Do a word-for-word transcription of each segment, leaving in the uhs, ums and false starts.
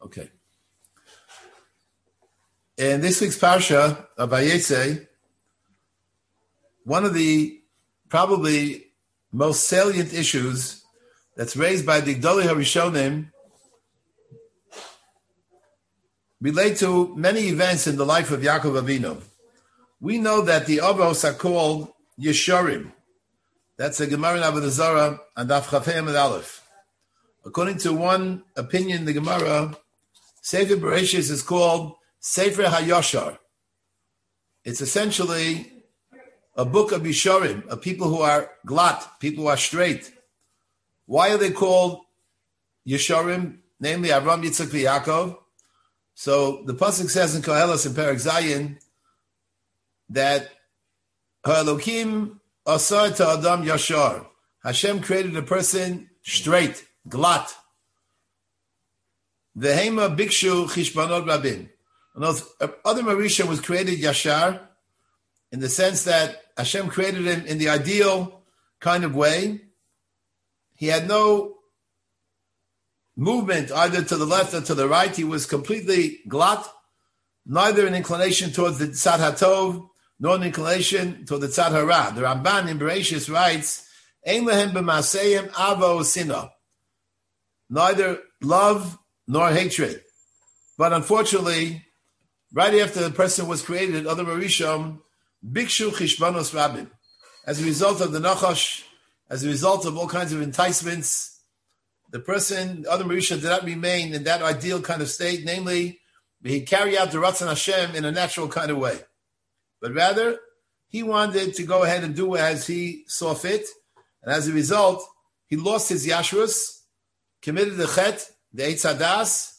Okay. In this week's Parsha of Vayetze, one of the probably most salient issues that's raised by the Gdolei HaRishonim relate to many events in the life of Yaakov Avinu. We know that the Avos are called Yeshorim. That's a Gemara in Avodah Zarah and Daf Chafei Amud Aleph. According to one opinion in the Gemara, Sefer Bereshis is called Sefer HaYoshar. It's essentially a book of Yeshorim, of people who are glatt, people who are straight. Why are they called Yeshorim? Namely, Avram, Yitzchak, and Yaakov. So the pasuk says in Koheles in Perek Zayin that Ha'elokim asar to Adam Yashar. Hashem created a person straight, glatt. Vehema bikshu chishbanot rabim. Adam Rishon was created Yashar in the sense that Hashem created him in the ideal kind of way. He had no movement either to the left or to the right. He was completely glatt, neither an inclination towards the Tzad HaTov, nor an inclination toward the Tzad Hara. The Ramban in Bereshis writes, Ein lehem b'maseim avo sina. Neither love nor hatred. But unfortunately, right after the person was created, Adam Rishon, bikshu chishbanos rabim. As a result of the Nachash, as a result of all kinds of enticements, the person, Adam Rishon, did not remain in that ideal kind of state, namely, he carried out the Ratzon Hashem in a natural kind of way. But rather, he wanted to go ahead and do as he saw fit, and as a result, he lost his Yashrus, committed the Chet, the Eitz Hadas,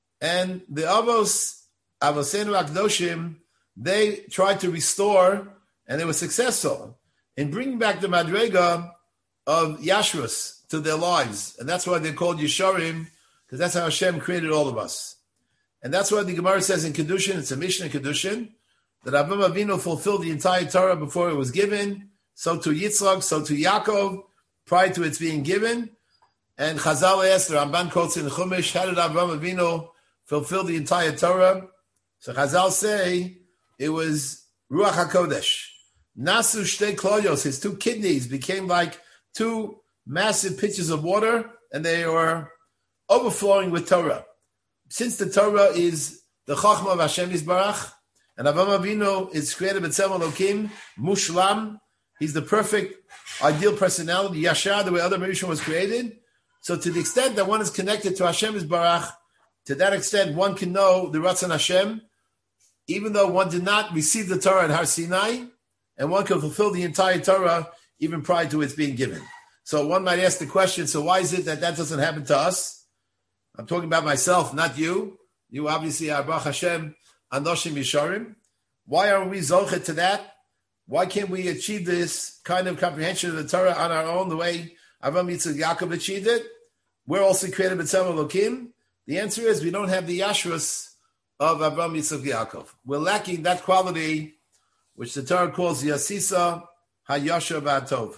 and the Avos, Avosenu Akdoshim, they tried to restore, and they were successful in bringing back the Madrega of Yashrus to their lives. And that's why they're called Yeshorim, because that's how Hashem created all of us. And that's why the Gemara says in Kedushin, it's a Mishnah in Kedushin, that Avraham Avinu fulfilled the entire Torah before it was given, so to Yitzchak, so to Yaakov, prior to its being given. And Chazal asked, the Ramban quotes in Chumash, how did Avraham Avinu fulfill the entire Torah? So Chazal say, it was Ruach HaKodesh. Nasu Shtei Kloyos, his two kidneys became like two massive pitchers of water, and they were overflowing with Torah. Since the Torah is the Chachma of Hashem Yisbarach, and Avraham Avinu is created b'tzelem Elokim, Mushlam, he's the perfect, ideal personality, Yashar, the way Adam Rishon was created. So to the extent that one is connected to Hashem Yisbarach, to that extent one can know the Ratzon Hashem, even though one did not receive the Torah at Har Sinai, and one can fulfill the entire Torah even prior to its being given. So one might ask the question, so why is it that that doesn't happen to us? I'm talking about myself, not you. You obviously are Baruch Hashem, Anoshim Yesharim. Why aren't we zochet to that? Why can't we achieve this kind of comprehension of the Torah on our own, the way Avraham Yitzchak Yaakov achieved it? We're also created b'tzelem Elokim. The answer is we don't have the Yashrus of Avraham Yitzchak Yaakov. We're lacking that quality which the Torah calls Yasisa HaYashar V'Atov.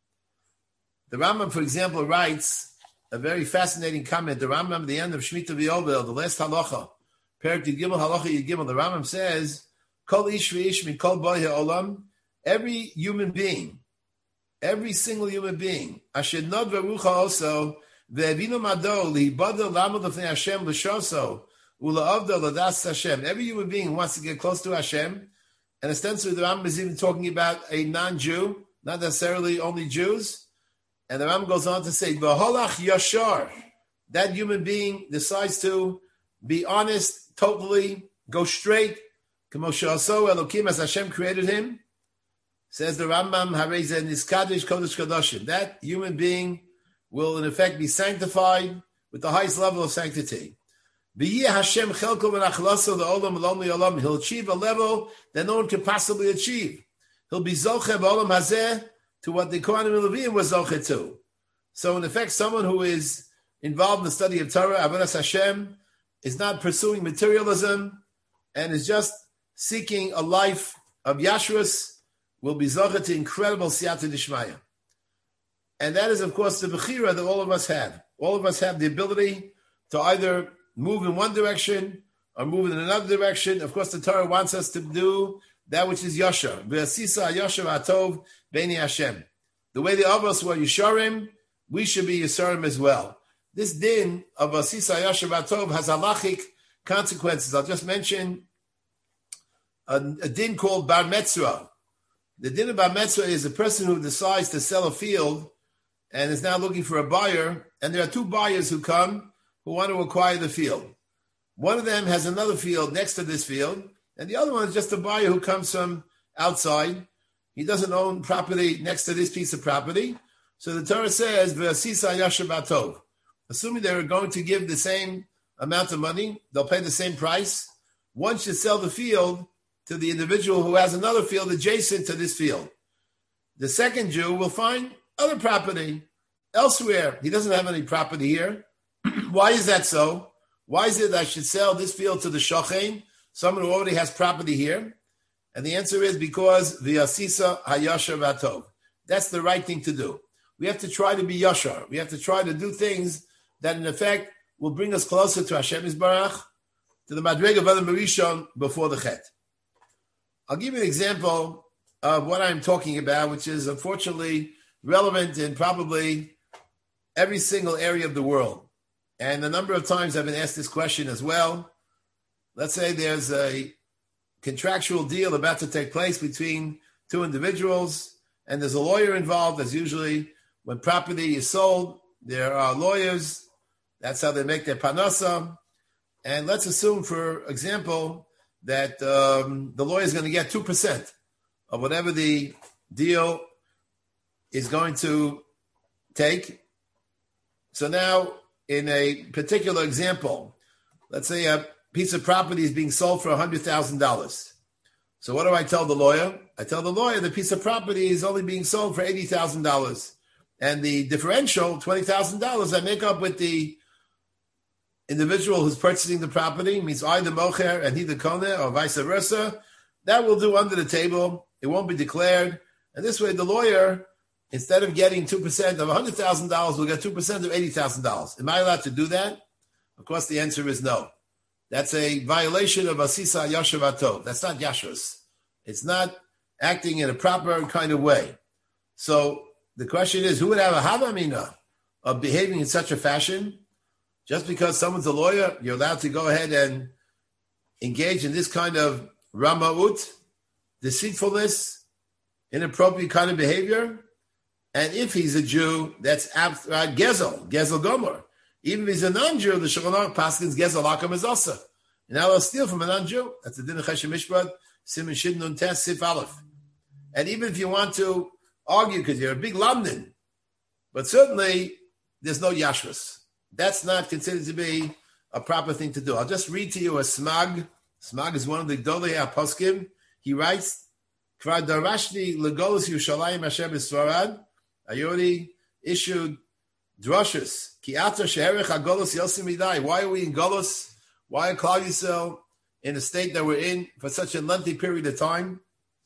The Rambam, for example, writes a very fascinating comment. The Rambam at the end of Shemitah V'Yovel, the last halacha, Perek Yigimel Halacha Yigimel, the Rambam says, Kol ish v'ish mikol boi ha'olam, every human being, every single human being, asher nod v'rucha also, ve'evinu mado, li'ibado lamod l'fnei Hashem l'shoso, u'la'avdo l'das Hashem. Every human being wants to get close to Hashem, and ostensibly the Rambam is even talking about a non-Jew, not necessarily only Jews. And the Rambam goes on to say, V'holach yashar, that human being decides to be honest, totally, go straight, K'moshe Elokim, as Hashem created him. Says the Rambam, Hareze Niskadish Kodesh Kadoshim. That human being will in effect be sanctified with the highest level of sanctity. V'yeh Hashem chelko v'nachlaso le'olam v'lom le'olam. He'll achieve a level that no one can possibly achieve. He'll be zoche v'olam hazeh, to what the Kohanim and Levim was zoche to. So in effect, someone who is involved in the study of Torah, Avodas Hashem, is not pursuing materialism and is just seeking a life of Yashrus, will be zoche to incredible siyata d'shmaya. And that is, of course, the bechira that all of us have. All of us have the ability to either move in one direction or move in another direction. Of course, the Torah wants us to do that which is Yashar. V'asisa Yashar Atov B'nei Hashem. The way the Avos were Yisharim, we should be Yisharim as well. This din of Asisa Yashar Atov has halachic consequences. I'll just mention a, a din called Bar Metzra. The din of Bar Metzra is a person who decides to sell a field and is now looking for a buyer, and there are two buyers who come who want to acquire the field. One of them has another field next to this field, and the other one is just a buyer who comes from outside. He doesn't own property next to this piece of property. So the Torah says, V'asisa Yashar Batov. Assuming they're going to give the same amount of money, they'll pay the same price. One should sell the field to the individual who has another field adjacent to this field. The second Jew will find other property elsewhere. He doesn't have any property here. Why is that so? Why is it that I should sell this field to the shochein, someone who already has property here? And the answer is because the asisa hayashar v'atov. That's the right thing to do. We have to try to be yashar. We have to try to do things that, in effect, will bring us closer to Hashem Yisbarach, to the Madrega of Adam Rishon before the Chet. I'll give you an example of what I'm talking about, which is unfortunately relevant in probably every single area of the world. And a number of times I've been asked this question as well. Let's say there's a contractual deal about to take place between two individuals, and there's a lawyer involved, as usually when property is sold, there are lawyers. That's how they make their panasa. And let's assume, for example, that um, the lawyer is going to get two percent of whatever the deal is going to take. So now, in a particular example, let's say a piece of property is being sold for one hundred thousand dollars. So what do I tell the lawyer? I tell the lawyer the piece of property is only being sold for eighty thousand dollars. And the differential, twenty thousand dollars, I make up with the individual who's purchasing the property, means I the mocher and he the koneh, or vice versa. That will do under the table. It won't be declared. And this way the lawyer, instead of getting two percent of one hundred thousand dollars, will get two percent of eighty thousand dollars. Am I allowed to do that? Of course, the answer is no. That's a violation of Asisa Yashar V'atov. That's not Yashus. It's not acting in a proper kind of way. So the question is, who would have a havamina of behaving in such a fashion? Just because someone's a lawyer, you're allowed to go ahead and engage in this kind of ramaut, deceitfulness, inappropriate kind of behavior. And if he's a Jew, that's outright gezel, gezel gomer. Even if he's a non-Jew, the Shulchan Aruch paskins gezel lakam is also. And now I'll steal from a non-Jew. That's the din of Chesed Mishpat, Siman Shin Nun Tes Sif Aleph. And even if you want to argue because you're a big London, but certainly there's no yashrus. That's not considered to be a proper thing to do. I'll just read to you a smag. Smag is one of the Gdolei HaPoskim. He writes, Kvar darashni legolus Yushalayim Hashem Yisvarad. I already issued drushes. Ki ata sheherech hagolus yosim midai. Why are we in Golus? Why are Klal Yisrael in the state that we're in for such a lengthy period of time?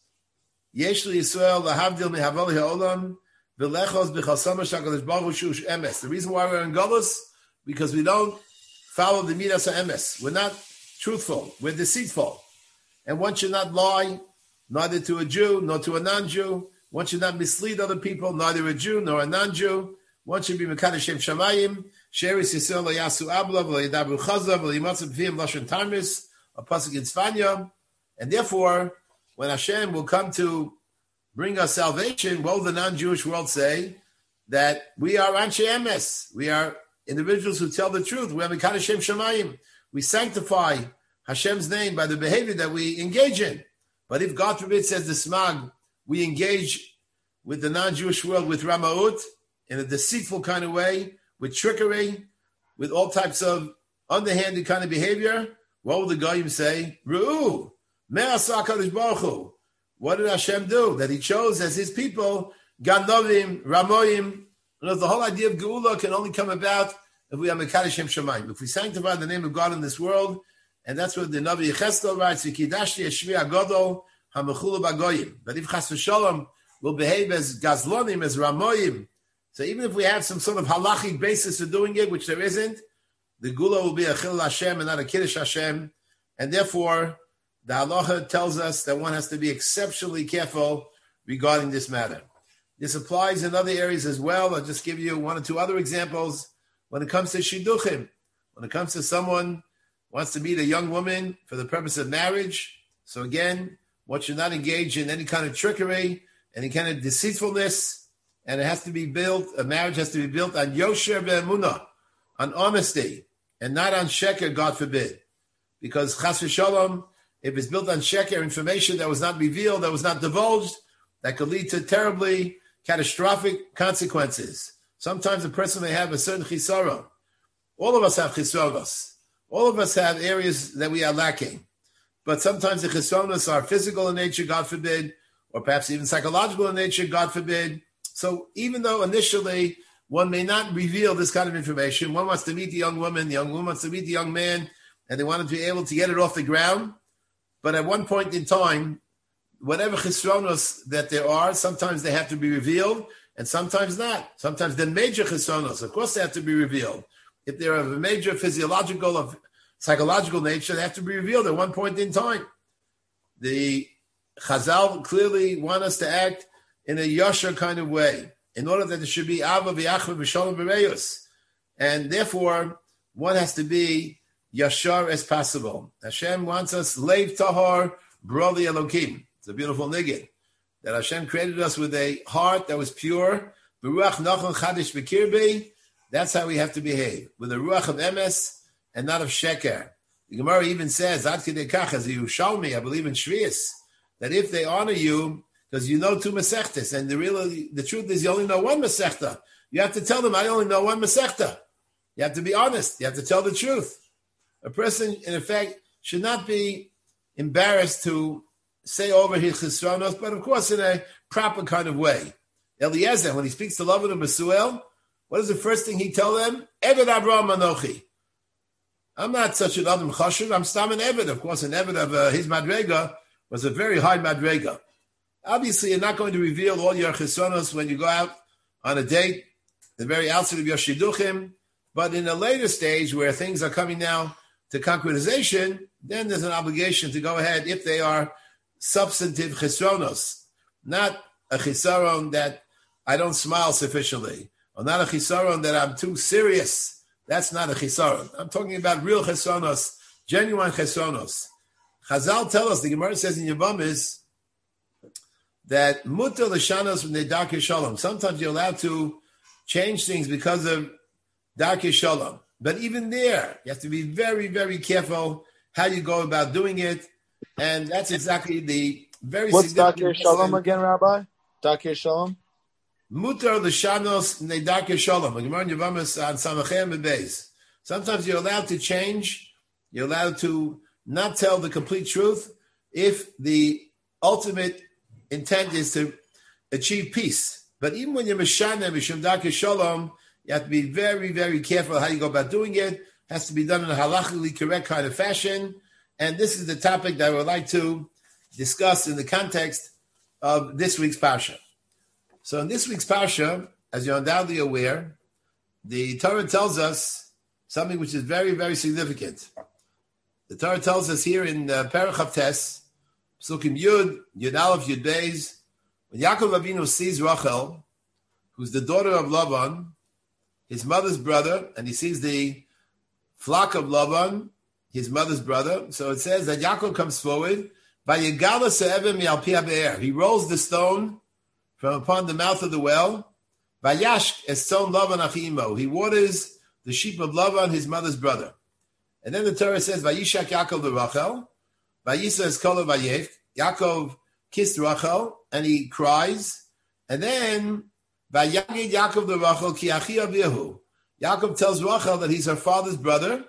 Yesh li Yisrael lahavdil mihavali ha'olam v'lechos b'chasama shakadosh baruch hu shush emes. The reason why we're in Golus, because we don't follow the midas ha'emes. We're not truthful. We're deceitful. And one should not lie, neither to a Jew nor to a non-Jew. One should not mislead other people, neither a Jew nor a non-Jew. One should be Mekadosh Shem Shamayim, Sheris Yisrael Layasu Abla, V'Layidabru Chazav, V'Layimatzav B'Vim Lashon Tarmis, a pasuk in Sfanya. And therefore, when Hashem will come to bring us salvation, what will the non-Jewish world say? That we are Anshe Emes. We are individuals who tell the truth. We are Mekadosh Shem Shamayim. We sanctify Hashem's name by the behavior that we engage in. But if God forbid, says the Smag, we engage with the non-Jewish world with Ramaut in a deceitful kind of way, with trickery, with all types of underhanded kind of behavior, what will the Goyim say? Ru'u, me'asa HaKadosh Baruch Hu. What did Hashem do? That He chose as His people, Ganovim, Ramoyim. You know, the whole idea of Geula can only come about if we are Mekadosh Shem Shamayim. If we sanctify the name of God in this world, and that's what the Navi Yecheskel writes, V'kidashti Yeshmi HaGodol HaMechulu B'Goyim. But if Chas v'Shalom will behave as Gazlonim, as Ramoyim, so even if we have some sort of halachic basis for doing it, which there isn't, the gula will be a chilul Hashem and not a kiddush Hashem, and therefore the halacha tells us that one has to be exceptionally careful regarding this matter. This applies in other areas as well. I'll just give you one or two other examples. When it comes to shidduchim, when it comes to someone who wants to meet a young woman for the purpose of marriage, so again, one should not engage in any kind of trickery, any kind of deceitfulness, and it has to be built, a marriage has to be built on yosher ve'emunah, on honesty, and not on sheker, God forbid. Because chas v'shalom, if it's built on sheker, information that was not revealed, that was not divulged, that could lead to terribly catastrophic consequences. Sometimes a person may have a certain chisaron. All of us have chisaros. All of us have areas that we are lacking. But sometimes the chisaronos are physical in nature, God forbid, or perhaps even psychological in nature, God forbid. So even though initially one may not reveal this kind of information, one wants to meet the young woman, the young woman wants to meet the young man, and they want to be able to get it off the ground. But at one point in time, whatever chisronos that there are, sometimes they have to be revealed, and sometimes not. Sometimes they're major chisronos. Of course, they have to be revealed. If they're of a major physiological or psychological nature, they have to be revealed at one point in time. The Chazal clearly want us to act in a yasher kind of way, in order that there should be ava v'yachva v'shalom v'reyus. And therefore, one has to be yashar as possible. Hashem wants us leiv tahor broli elokim. It's a beautiful niggin that Hashem created us with a heart that was pure. Beruach nachon chadish b'kirbi. That's how we have to behave, with a ruach of emes and not of sheker. The Gemara even says, Ad kidei kach, as you show me, I believe in Shvius, that if they honor you, because you know two Masechtas, and the really the truth is you only know one Masechta. You have to tell them, I only know one Masechta. You have to be honest. You have to tell the truth. A person, in effect, should not be embarrassed to say over his chesronos, but of course in a proper kind of way. Eliezer, when he speaks to Lavan and Besuel, what is the first thing he tell them? Eved Avraham Anochi. I'm not such an Adam Chashuv, I'm Stam an Eved. Of course, an Eved of uh, his Madrega was a very high Madrega. Obviously, you're not going to reveal all your chesonos when you go out on a date, the very outset of your shidduchim, but in a later stage where things are coming now to concretization, then there's an obligation to go ahead if they are substantive chesonos, not a chisaron that I don't smile sufficiently, or not a chisaron that I'm too serious. That's not a chisaron. I'm talking about real chesonos, genuine chesonos. Chazal tell us, the Gemara says in Yevamos, that mutar l'shanos from the darkei shalom. Sometimes you're allowed to change things because of darkei shalom. But even there, you have to be very, very careful how you go about doing it. And that's exactly the very What's significant... What's darkei shalom again, Rabbi? Darkei shalom? Mutar l'shanos from the darkei shalom. The Gemara in Yevamos on Samachem and Beis. Sometimes you're allowed to change. You're allowed to not tell the complete truth if the ultimate intent is to achieve peace. But even when you're Meshana, Mishum Darkei Shalom, you have to be very, very careful how you go about doing it. It has to be done in a halachically correct kind of fashion. And this is the topic that I would like to discuss in the context of this week's Parsha. So in this week's Parsha, as you're undoubtedly aware, the Torah tells us something which is very, very significant. The Torah tells us here in uh, Perach Havtes, Psukim Yud, Yud Aleph, Yud Beis, when Yaakov Avinu sees Rachel, who's the daughter of Lavan, his mother's brother, and he sees the flock of Lavan, his mother's brother. So it says that Yaakov comes forward, Vayegala se'evim mi'al pi ha'be'er. He rolls the stone from upon the mouth of the well. Vayash es tzon Lavan achimo. He waters the sheep of Lavan, his mother's brother. And then the Torah says, Vayishak Yaakov the Rachel. Vayisa es kol vayef. Yaakov kissed Rachel, and he cries. And then, Vayagid Yaakov the Rachel ki achi avihu. Yaakov tells Rachel that he's her father's brother,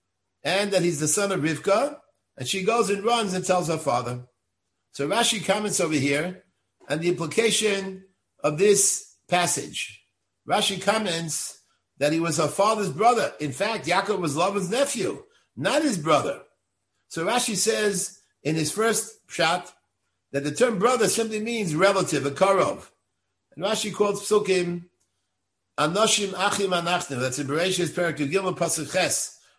and that he's the son of Rivka, and she goes and runs and tells her father. So Rashi comments over here on the implication of this passage. Rashi comments that he was her father's brother. In fact, Yaakov was Lavan's nephew, not his brother. So Rashi says in his first pshat that the term brother simply means relative, a karov. And Rashi quotes Psukim, Anoshim Achim Anachnu. That's in Bereshis Perek Yud Gimel Pasuk Ches.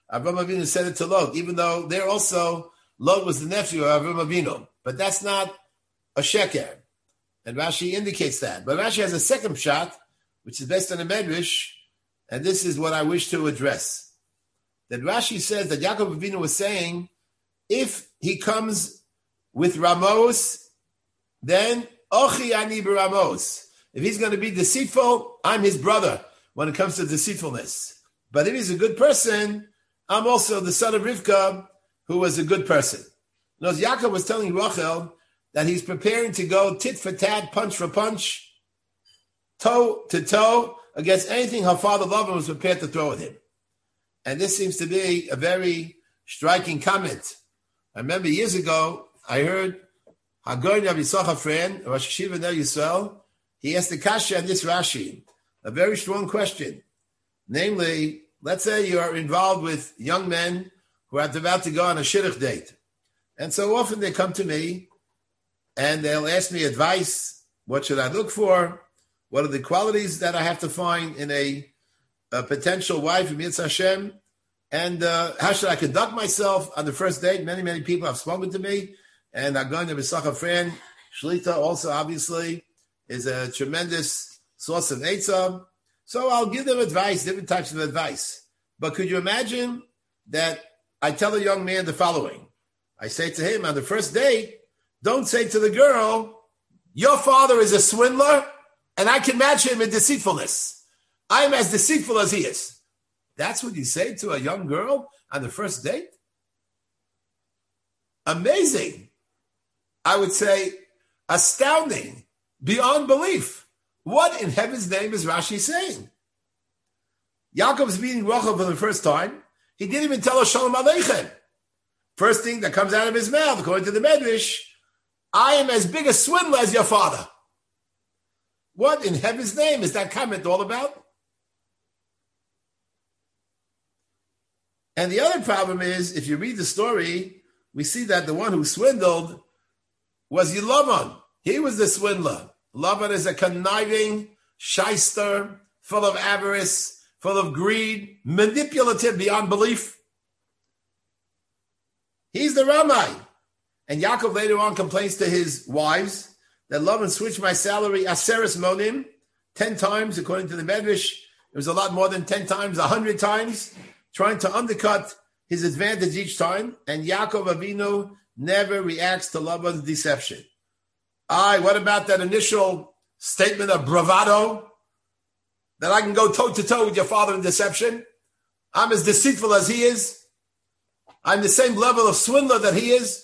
Avraham Avinu said it to Lot, even though there also Lot was the nephew of Avraham Avinu. But that's not a sheker. And Rashi indicates that. But Rashi has a second shot, which is based on a medrash, and this is what I wish to address. That Rashi says that Yaakov Avinu was saying, if he comes with Ramos, then Ochi ani b'Ramos. If he's going to be deceitful, I'm his brother when it comes to deceitfulness. But if he's a good person, I'm also the son of Rivka, who was a good person. Now, Yaakov was telling Rachel that he's preparing to go tit for tat, punch for punch, toe to toe, against anything her father Lavan was prepared to throw at him. And this seems to be a very striking comment. I remember years ago, I heard Hagoyin Rabbi Yisachar friend, Rosh Hashiva Ner Yisrael, he asked the kasha on this Rashi, a very strong question. Namely, let's say you are involved with young men who are about to go on a shidduch date. And so often they come to me and they'll ask me advice. What should I look for? What are the qualities that I have to find in a, a potential wife, Mitzvah Hashem? And uh, how should I conduct myself on the first date? Many, many people have spoken to me. And I'm going to B'Sachar friend, Shlita also obviously is a tremendous source of Eitzah. So I'll give them advice, different types of advice. But could you imagine that I tell a young man the following? I say to him on the first date, don't say to the girl, your father is a swindler and I can match him in deceitfulness. I am as deceitful as he is. That's what you say to a young girl on the first date? Amazing. I would say astounding, beyond belief. What in heaven's name is Rashi saying? Yaakov's meeting Rachel for the first time. He didn't even tell her Shalom Aleichem. First thing that comes out of his mouth, according to the Medrash, I am as big a swindler as your father. What in heaven's name is that comment all about? And the other problem is, if you read the story, we see that the one who swindled was Lavan. He was the swindler. Lavan is a conniving shyster, full of avarice, full of greed, manipulative beyond belief. He's the Ramai. And Yaakov later on complains to his wives that Lavan switched my salary aseres monim, ten times, according to the Medrash. It was a lot more than ten times, a hundred times, trying to undercut his advantage each time. And Yaakov Avinu never reacts to Lavan's deception. Aye, what about that initial statement of bravado? That I can go toe-to-toe with your father in deception? I'm as deceitful as he is. I'm the same level of swindler that he is.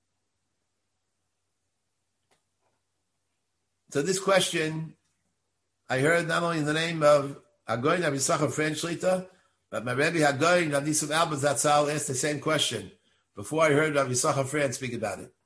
So this question, I heard not only in the name of Hagoyin Rabbi Yisachar friend Shlita, but my Rebbe Hagoyin Rabbi Yisuf Albert Zatzal asked the same question before I heard Rabbi Yisachar friend speak about it.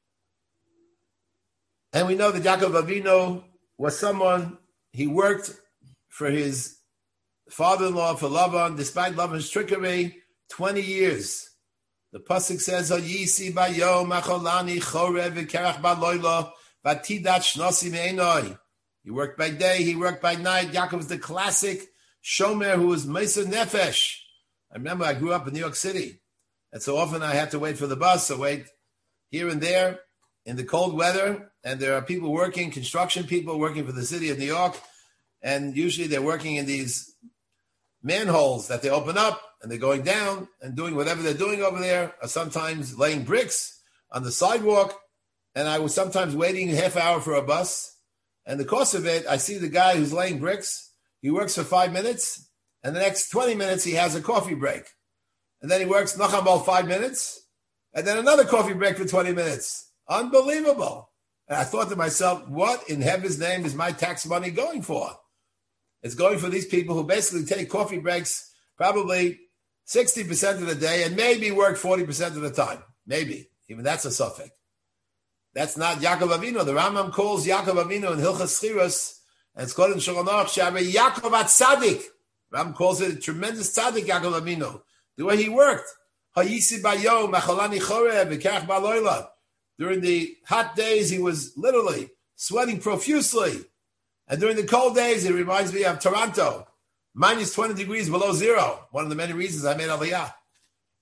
And we know that Yaakov Avinu was someone, he worked for his father-in-law, for Lavan, despite Lavan's trickery, twenty years. The pasuk says, "Yisi bayom acholani chorev v'kerach baloyla v'tidat shnosi me'enoi." He worked by day, he worked by night. Yaakov was the classic shomer who was Mesa Nefesh. I remember I grew up in New York City, and so often I had to wait for the bus, so wait here and there in the cold weather, and there are people working, construction people working for the city of New York, and usually they're working in these manholes that they open up, and they're going down and doing whatever they're doing over there, or sometimes laying bricks on the sidewalk. And I was sometimes waiting a half hour for a bus. And the course of it, I see the guy who's laying bricks. He works for five minutes, and the next twenty minutes he has a coffee break. And then he works nachambal five minutes, and then another coffee break for twenty minutes. Unbelievable. And I thought to myself, what in heaven's name is my tax money going for? It's going for these people who basically take coffee breaks probably sixty percent of the day and maybe work forty percent of the time. Maybe. Even that's a suffix. That's not Yaakov Avinu. The Rambam calls Yaakov Avinu in Hilchas Schiros, and it's called in Shulchan Aruch, Shabbat Yaakov Atzadik. Rambam calls it a tremendous tzaddik, Yaakov Avinu. The way he worked. Hayisi bayom, macholani chorev, v'kerach baloyla. During the hot days, he was literally sweating profusely. And during the cold days, it reminds me of Toronto, minus twenty degrees below zero. One of the many reasons I made Aliyah.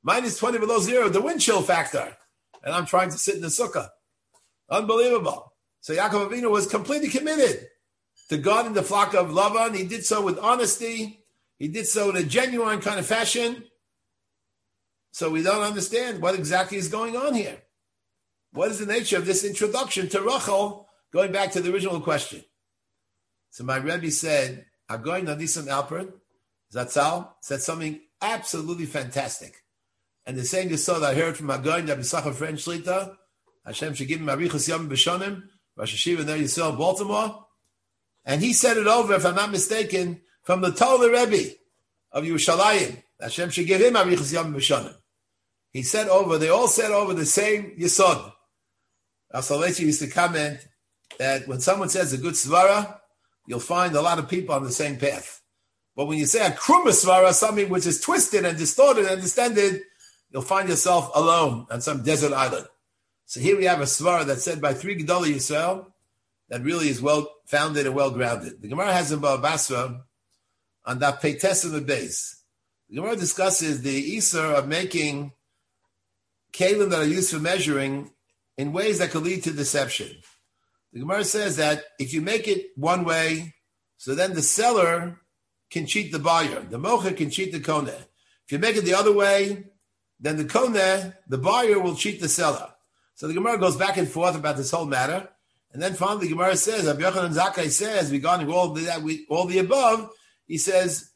minus twenty below zero, the wind chill factor. And I'm trying to sit in the sukkah. Unbelievable. So Yaakov Avinu was completely committed to guarding the flock of Lavan. He did so with honesty. He did so in a genuine kind of fashion. So we don't understand what exactly is going on here. What is the nature of this introduction to Rachel, going back to the original question? So my Rebbe said, Agoy Nadisam Alper, Zatzal, said something absolutely fantastic. And the same Yisod I heard from Agoy Nabisachar French Shlita, Hashem should give him Arichas Yom B'Shonim, Rosh Hashiva Ner Yisrael, Baltimore. And he said it over, if I'm not mistaken, from the Torah Rebbe of Yerushalayim. Hashem should give him Arichas Yom B'Shonim. He said over, they all said over the same Yisod. Asalechi used to comment that when someone says a good svara, you'll find a lot of people on the same path. But when you say a kruma svara, something which is twisted and distorted and distended, you'll find yourself alone on some desert island. So here we have a svara that's said by three Gedolei Yisrael that really is well founded and well grounded. The Gemara has in Bava Basra on that Peites of base. The Gemara discusses the Isser of making kalim that are used for measuring in ways that could lead to deception. The Gemara says that if you make it one way, so then the seller can cheat the buyer. The mocher can cheat the koneh. If you make it the other way, then the koneh, the buyer, will cheat the seller. So the Gemara goes back and forth about this whole matter. And then finally the Gemara says, Rabbi Yochanan Zakkai says, regarding all the, all the above, he says,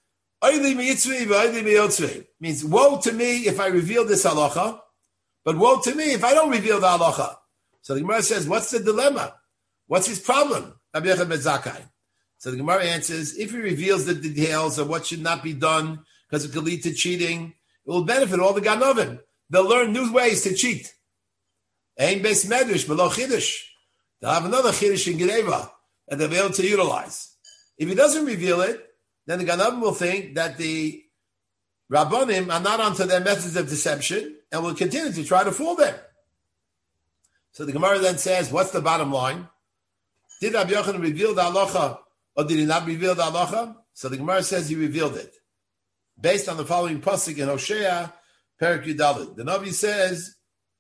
means woe to me if I reveal this halacha, but woe to me if I don't reveal the halacha. So the Gemara says, what's the dilemma? What's his problem? Rabbi Yochanan ben Zakkai. So the Gemara answers, if he reveals the details of what should not be done because it could lead to cheating, it will benefit all the Ganovim. They'll learn new ways to cheat. Ein beis medrash below chiddush. They'll have another chiddush in Gereva that they'll be able to utilize. If he doesn't reveal it, then the Ganovim will think that the Rabbonim are not onto their methods of deception and will continue to try to fool them. So the Gemara then says, what's the bottom line? Did Rabbi Yochanan reveal the halacha or did he not reveal the halacha? So the Gemara says he revealed it. Based on the following pasuk in Hosea, Perek Yudalid. The Navi says,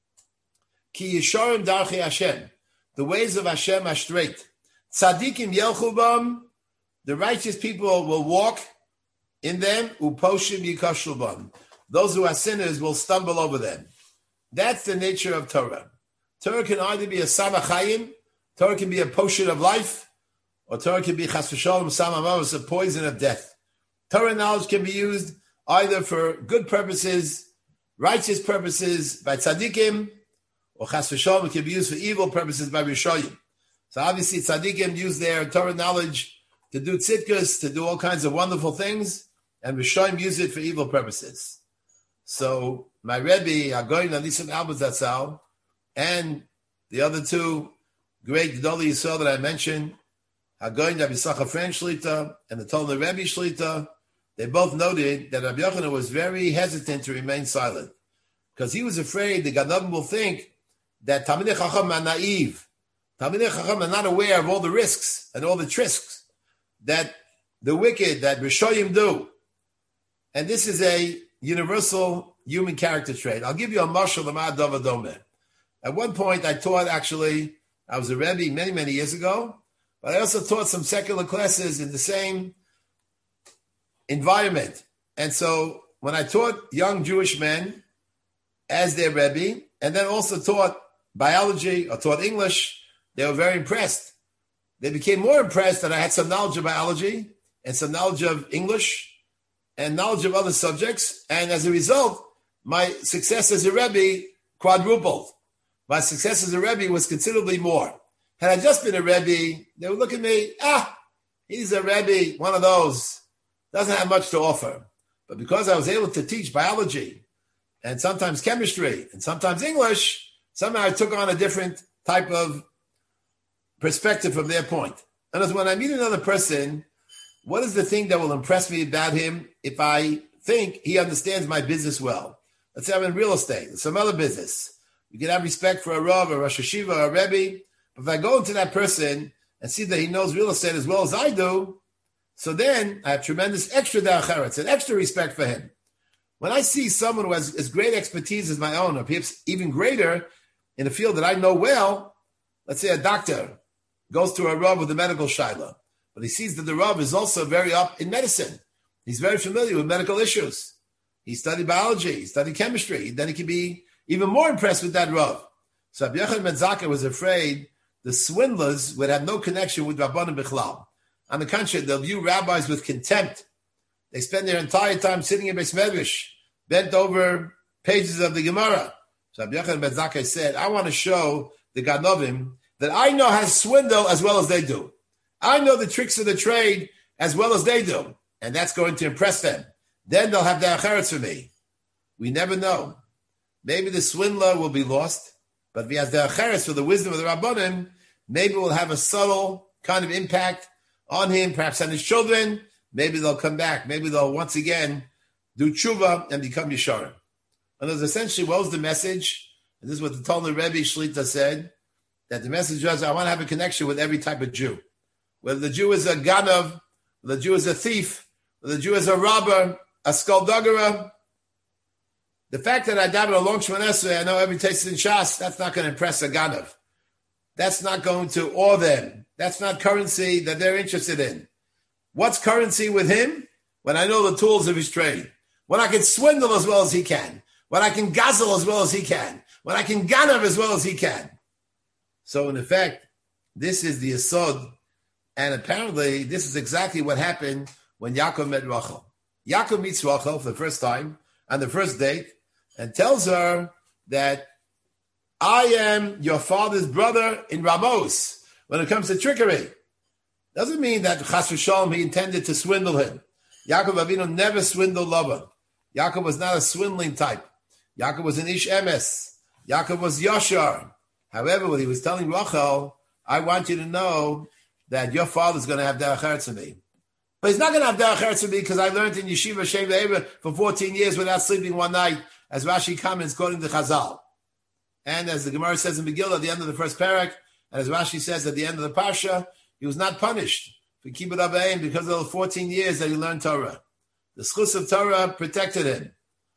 Ki yisharim darchei Hashem. The ways of Hashem are straight. Tzadikim yelchu bam. The righteous people will walk in them. Uposhim yikashlu bam. Those who are sinners will stumble over them. That's the nature of Torah. Torah can either be a samachayim, Torah can be a potion of life, or Torah can be chas v'shalom samamav, a poison of death. Torah knowledge can be used either for good purposes, righteous purposes by tzaddikim, or chas v'shalom, it can be used for evil purposes by rishoyim. So obviously tzaddikim use their Torah knowledge to do tzidkus, to do all kinds of wonderful things, and rishoyim use it for evil purposes. So my Rebbe, Hagoyin Anisim Alba Zatzal, and the other two great Gedolei Yisrael that I mentioned, Hagoyin Rabbi Yisachar French Shlita and the Tolna Rebbe Shlita, they both noted that Rabbi Yochanan was very hesitant to remain silent because he was afraid the Ganovim will think that Talmidei Chacham are naive. Talmidei Chacham are not aware of all the risks and all the tricks that the wicked, that Rishoyim do. And this is a universal human character trait. I'll give you a mashal l'ma'ad dava domeh. At one point, I taught, actually, I was a Rebbe many, many years ago, but I also taught some secular classes in the same environment. And so when I taught young Jewish men as their Rebbe, and then also taught biology or taught English, they were very impressed. They became more impressed that I had some knowledge of biology and some knowledge of English and knowledge of other subjects. And as a result, my success as a Rebbe quadrupled. My success as a Rebbe was considerably more. Had I just been a Rebbe, they would look at me, ah, he's a Rebbe, one of those, doesn't have much to offer. But because I was able to teach biology and sometimes chemistry and sometimes English, somehow I took on a different type of perspective from their point. And as when I meet another person, what is the thing that will impress me about him if I think he understands my business well? Let's say I'm in real estate, some other business. You can have respect for a Rav, a Rosh Hashiva, a Rebbe. But if I go into that person and see that he knows real estate as well as I do, so then I have tremendous extra derech eretz, an extra respect for him. When I see someone who has as great expertise as my own, or perhaps even greater in a field that I know well, let's say a doctor goes to a Rav with a medical shaila, but he sees that the Rav is also very up in medicine. He's very familiar with medical issues. He studied biology, he studied chemistry. Then he can be even more impressed with that Rav. So Rabbi Yochanan ben Zakkai was afraid the swindlers would have no connection with Rabbanim Bichlal. On the contrary, they'll view rabbis with contempt. They spend their entire time sitting in Beis Medrash, bent over pages of the Gemara. So Rabbi Yochanan ben Zakkai said, I want to show the Ganovim that I know how to swindle as well as they do. I know the tricks of the trade as well as they do. And that's going to impress them. Then they'll have derech eretz for me. We never know. Maybe the swindler will be lost, but if he has derech eretz for the wisdom of the Rabbanim, maybe it will have a subtle kind of impact on him, perhaps on his children. Maybe they'll come back. Maybe they'll once again do tshuva and become Yesharim. And that's essentially what was the message. And this is what the Talmud Rebbe Shlita said, that the message was, I want to have a connection with every type of Jew. Whether the Jew is a ganav, whether the Jew is a thief, whether the Jew is a robber, a skullduggerer. The fact that I daven a long Shemona Esrei, I know every taste in Shas, that's not going to impress a ganav. That's not going to awe them. That's not currency that they're interested in. What's currency with him? When I know the tools of his trade. When I can swindle as well as he can. When I can guzzle as well as he can. When I can ganav as well as he can. So in effect, this is the Yesod. And apparently, this is exactly what happened when Yaakov met Rachel. Yaakov meets Rachel for the first time on the first date and tells her that I am your father's brother in Ramos when it comes to trickery. Doesn't mean that Chas v'Shalom he intended to swindle him. Yaakov Avinu never swindled Lavan. Yaakov was not a swindling type. Yaakov was an Ish Emes. Yaakov was Yashar. However, when he was telling Rachel, I want you to know that your father's going to have derech eretz for me. But he's not going to have derech eretz for me because I learned in Yeshiva Shem Ve'eva for fourteen years without sleeping one night, as Rashi comments, quoting the Chazal. And as the Gemara says in Megillah at the end of the first parak, and as Rashi says at the end of the Parsha, he was not punished for Kibbud Abayim because of the fourteen years that he learned Torah. The schus of Torah protected him.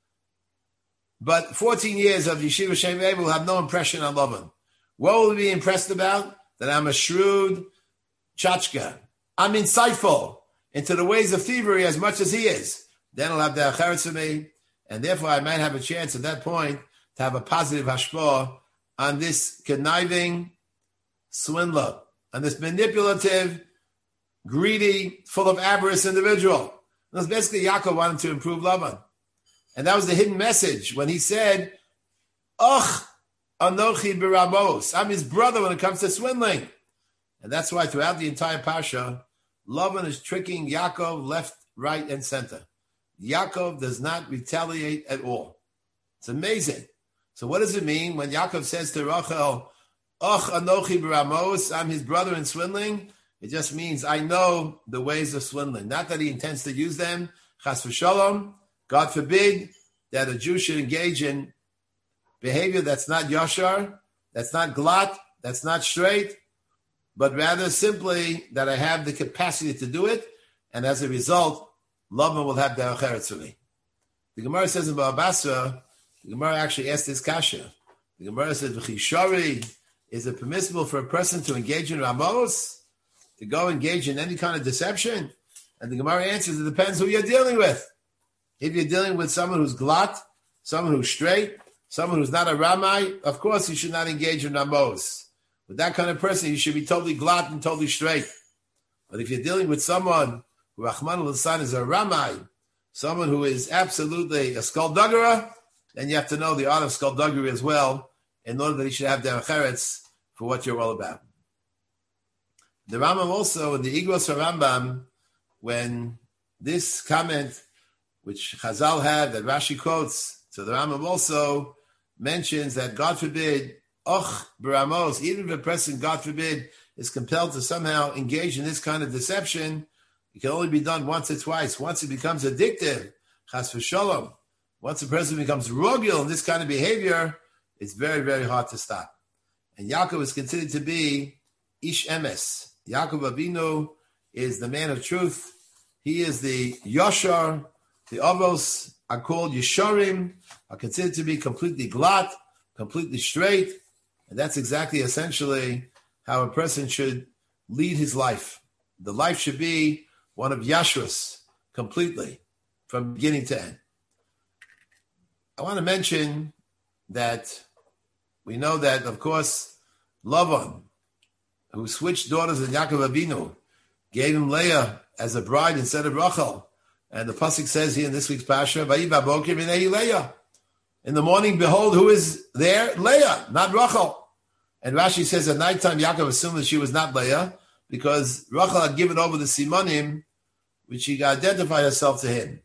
But fourteen years of Yeshiva Shem Ve'eva will have no impression on Lavan. What will he be impressed about? That I'm a shrewd tchotchke. I'm insightful into the ways of thievery as much as he is. Then he'll have derech eretz for me, and therefore I might have a chance at that point to have a positive hashpah on this conniving swindler, on this manipulative, greedy, full of avarice individual. That's basically Yaakov wanted to improve Lavan. And that was the hidden message when he said, Och anochi b'ramos. I'm his brother when it comes to swindling. And that's why throughout the entire Parsha, Lavan is tricking Yaakov left, right, and center. Yaakov does not retaliate at all. It's amazing. So what does it mean when Yaakov says to Rachel, Och anochi b'ramos, I'm his brother in swindling? It just means I know the ways of swindling. Not that he intends to use them. Chas v'shalom. God forbid that a Jew should engage in behavior that's not yashar, that's not glatt, that's not straight, but rather simply that I have the capacity to do it, and as a result, Lavan will have derech eretz for me. The Gemara says in Baba Basra, the Gemara actually asked this kasha. The Gemara says, V'chishari, is it permissible for a person to engage in ramos, to go engage in any kind of deception? And the Gemara answers, it depends who you're dealing with. If you're dealing with someone who's glatt, someone who's straight, someone who's not a ramai, of course you should not engage in ramos. With that kind of person, you should be totally glatt and totally straight. But if you're dealing with someone who Rahman al-Hassan is a ramai, someone who is absolutely a skullduggerer, then you have to know the art of skullduggery as well, in order that he should have derech eretz for what you're all about. The Rambam also, in the Igros Rambam, when this comment which Chazal had, that Rashi quotes, so the Rambam also mentions that, God forbid, Och b'ramos, even if a person, God forbid, is compelled to somehow engage in this kind of deception, it can only be done once or twice. Once it becomes addictive, chas v'sholom, once a person becomes rogil in this kind of behavior, it's very, very hard to stop. And Yaakov is considered to be Ish Emes. Yaakov Avinu is the man of truth. He is the Yashar, the Avos are called Yesharim, are considered to be completely glatt, completely straight. And that's exactly, essentially, how a person should lead his life. The life should be one of Yashrus, completely, from beginning to end. I want to mention that we know that, of course, Lavan, who switched daughters in Yaakov Avinu, gave him Leah as a bride instead of Rachel. And the pasuk says here in this week's Pasha, Vayiva Boker v'nei Leah. In the morning, behold, who is there? Leah, not Rachel. And Rashi says at nighttime, Yaakov assumed that she was not Leah because Rachel had given over the Simanim, which she identified herself to him.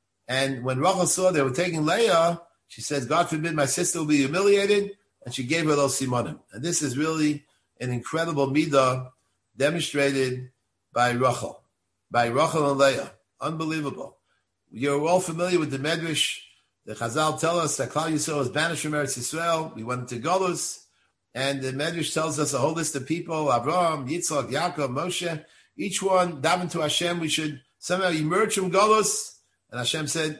And when Rachel saw they were taking Leah, she says, God forbid my sister will be humiliated, and she gave her those Simanim. And this is really an incredible midah demonstrated by Rachel, by Rachel and Leah. Unbelievable. You're all familiar with the Medrash. The Chazal tell us that Klal Yisrael was banished from Eretz Yisrael. We went into Golus, and the Medrash tells us a whole list of people: Avraham, Yitzchak, Yaakov, Moshe. Each one davened to Hashem. We should somehow emerge from Golus. And Hashem said,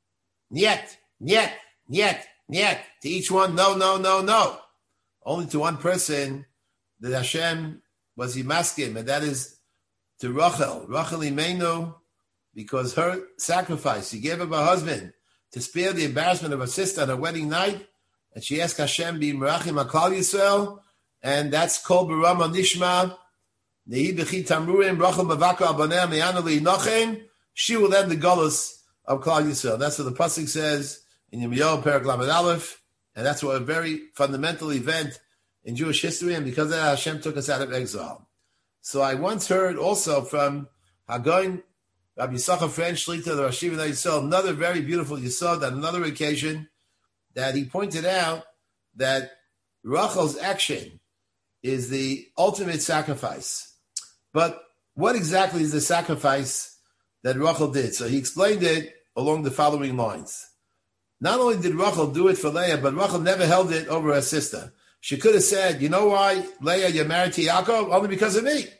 "Niet, niet, niet, niet." To each one, no, no, no, no. Only to one person that Hashem was Yimaskim, and that is to Rachel, Rachel Imenu, because her sacrifice, she gave up her husband to spare the embarrassment of her sister on her wedding night, and she asked Hashem, be Merachim HaKlal Yisrael, and that's called Barama Nishma, Nehi B'chi Tamruim, Rachel Bavaka Abaneh Me'ana Le'inochem. She will end the gullus of Klal Yisrael. That's what the pasuk says in Yirmiyahu Perek Lamed Aleph, and that's what a very fundamental event in Jewish history, and because of that, Hashem took us out of exile. So I once heard also from Hagoin Rabbi Yisachar French Shlita, the Rosh Yeshiva Yisrael, another very beautiful Yisod on another occasion, that he pointed out that Rachel's action is the ultimate sacrifice. But what exactly is the sacrifice that Rachel did? So he explained it along the following lines. Not only did Rachel do it for Leah, but Rachel never held it over her sister. She could have said, you know why, Leah, you're married to Yaakov? Only because of me.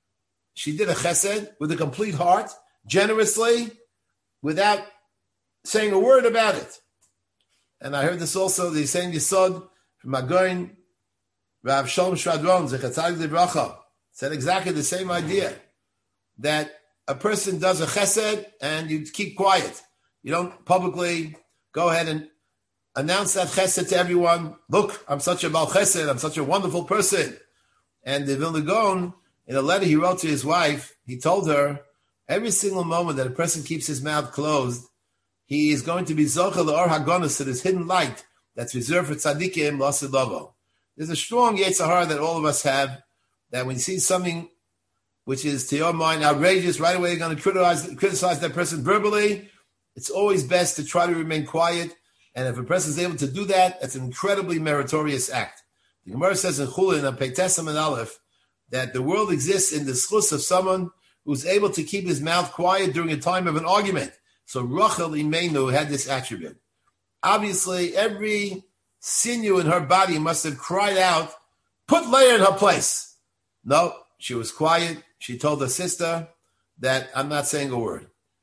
She did a chesed with a complete heart, generously, without saying a word about it. And I heard this also, the same Yisod from Agoin, Rav Shalom Shvadron, Zechatzai Livracha, said exactly the same idea, that a person does a chesed and you keep quiet. You don't publicly go ahead and announce that chesed to everyone. Look, I'm such a Baal Chesed, I'm such a wonderful person. And the Vilna Gaon, in a letter he wrote to his wife, he told her, every single moment that a person keeps his mouth closed, he is going to be zochel or hagonos to this hidden light that's reserved for tzaddikim lasid lavo. There's a strong yetzer hara that all of us have, that when you see something which is to your mind outrageous, right away you're going to criticize, criticize that person verbally. It's always best to try to remain quiet. And if a person is able to do that, that's an incredibly meritorious act. The Gemara says in Chulin, on Peitasam and Aleph, that the world exists in the schus of someone who's able to keep his mouth quiet during a time of an argument. So Rachel Imenu had this attribute. Obviously, every sinew in her body must have cried out, put Leah in her place. No, she was quiet. She told her sister that I'm not saying a word.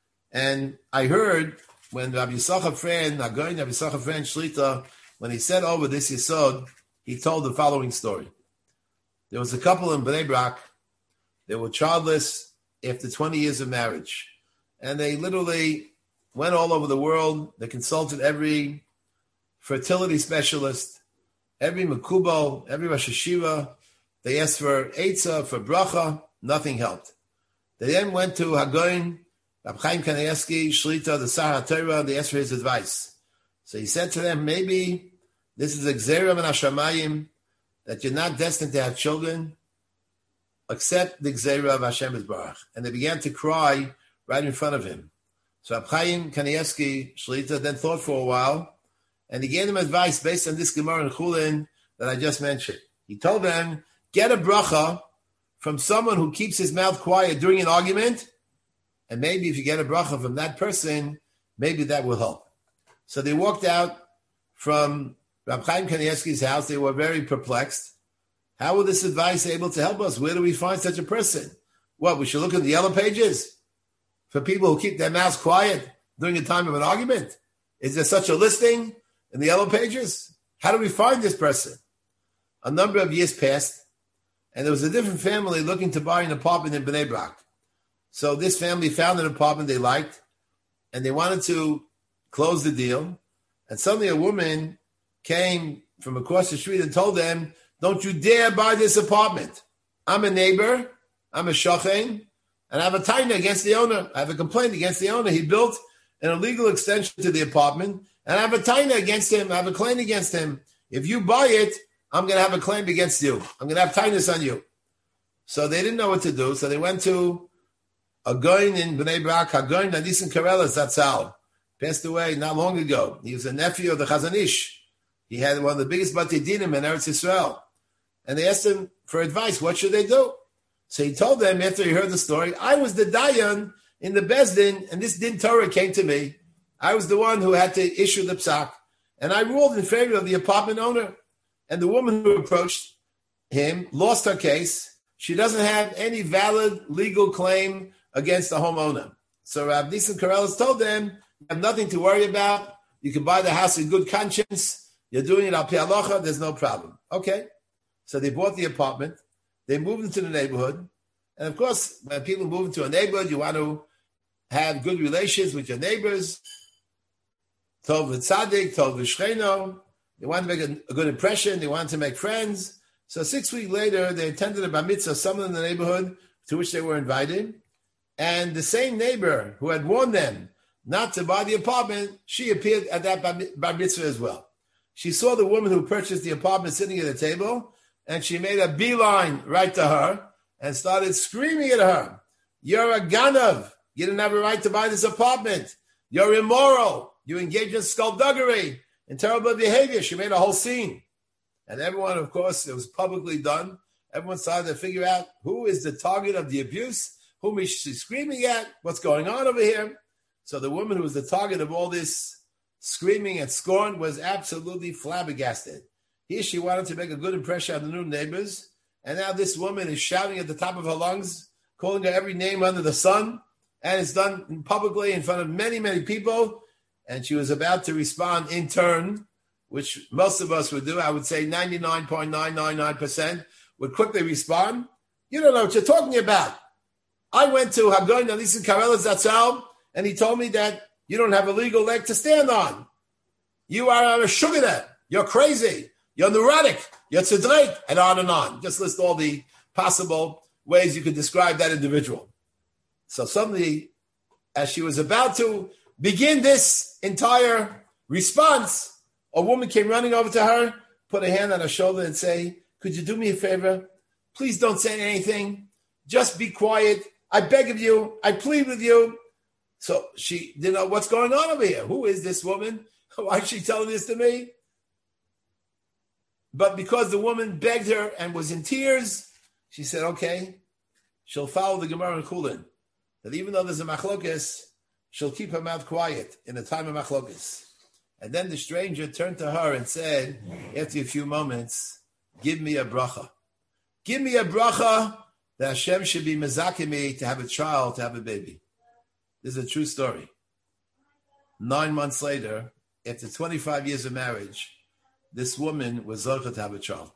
And I heard when Rabbi Yisachar Fren, Nagoin Rabbi Yisachar Fren Shlita, when he said over this Yisod, he told the following story. There was a couple in Bnei Brak. They were childless after twenty years of marriage. And they literally went all over the world. They consulted every fertility specialist, every Mekubal, every Rosh Hashiva. They asked for Eitzah, for Bracha. Nothing helped. They then went to Hagoin, Rab Chaim Kanievsky, Shlita, the Sar HaTorah, and they asked for his advice. So he said to them, maybe this is a Gzeira min Hashamayim, that you're not destined to have children, accept the Gzeira of Hashem Yisbarach. And they began to cry right in front of him. So Rab Chaim Kanievsky, Shlita, then thought for a while, and he gave them advice based on this Gemara in Chulin that I just mentioned. He told them, get a bracha from someone who keeps his mouth quiet during an argument, and maybe if you get a bracha from that person, maybe that will help. So they walked out from Rab Chaim Kanievsky's house. They were very perplexed. How will this advice be able to help us? Where do we find such a person? What, we should look in the yellow pages for people who keep their mouths quiet during a time of an argument? Is there such a listing in the yellow pages? How do we find this person? A number of years passed, and there was a different family looking to buy an apartment in Bnei Brak. So this family found an apartment they liked, and they wanted to close the deal. And suddenly a woman came from across the street and told them, don't you dare buy this apartment. I'm a neighbor, I'm a shochen, and I have a taina against the owner. I have a complaint against the owner. He built an illegal extension to the apartment, and I have a taina against him. I have a claim against him. If you buy it, I'm going to have a claim against you. I'm going to have tainas on you. So they didn't know what to do, so they went to a goyin in Bnei Brak, a goyin Nadisin Karelas Zatzal, passed away not long ago. He was a nephew of the Chazon Ish. He had one of the biggest Batei Dinim in Eretz Yisrael. And they asked him for advice. What should they do? So he told them, after he heard the story, I was the Dayan in the Bezdin, and this Din Torah came to me. I was the one who had to issue the psak. And I ruled in favor of the apartment owner. And the woman who approached him lost her case. She doesn't have any valid legal claim against the homeowner. So Rav Nisan Karelas told them, you have nothing to worry about. You can buy the house in good conscience. You're doing it al pi halacha. There's no problem. Okay. So they bought the apartment. They moved into the neighborhood. And of course, when people move into a neighborhood, you want to have good relations with your neighbors. Tov v'tzadik, tov v'shcheno. They want to make a, a good impression. They want to make friends. So six weeks later, they attended a bar mitzvah, someone in the neighborhood to which they were invited. And the same neighbor who had warned them not to buy the apartment, she appeared at that bar mitzvah as well. She saw the woman who purchased the apartment sitting at the table, and she made a beeline right to her and started screaming at her, you're a ganav. You didn't have a right to buy this apartment. You're immoral. You engaged in skullduggery and terrible behavior. She made a whole scene. And everyone, of course, it was publicly done. Everyone started to figure out who is the target of the abuse, whom is she screaming at, what's going on over here. So the woman who was the target of all this screaming and scorn was absolutely flabbergasted. Here she wanted to make a good impression on the new neighbors, and now this woman is shouting at the top of her lungs, calling her every name under the sun, and it's done publicly in front of many, many people, and she was about to respond in turn, which most of us would do. I would say ninety-nine point nine nine nine percent would quickly respond. You don't know what you're talking about. I went to Hagoyin Nadisin Karelas Zatzal, and he told me that you don't have a legal leg to stand on. You are a shugana. You're crazy. You're neurotic. You're tzedrek, and on and on. Just list all the possible ways you could describe that individual. So suddenly, as she was about to begin this entire response, a woman came running over to her, put a hand on her shoulder and say, could you do me a favor? Please don't say anything. Just be quiet. I beg of you. I plead with you. So she didn't know what's going on over here. Who is this woman? Why is she telling this to me? But because the woman begged her and was in tears, she said, okay, she'll follow the Gemara in Chulin. That even though there's a machlokes, she'll keep her mouth quiet in the time of machlokes. And then the stranger turned to her and said, after a few moments, give me a bracha. Give me a bracha that Hashem should be mezakim me to have a child, to have a baby. This is a true story. Nine months later, after twenty-five years of marriage, this woman was zorcha to have a child.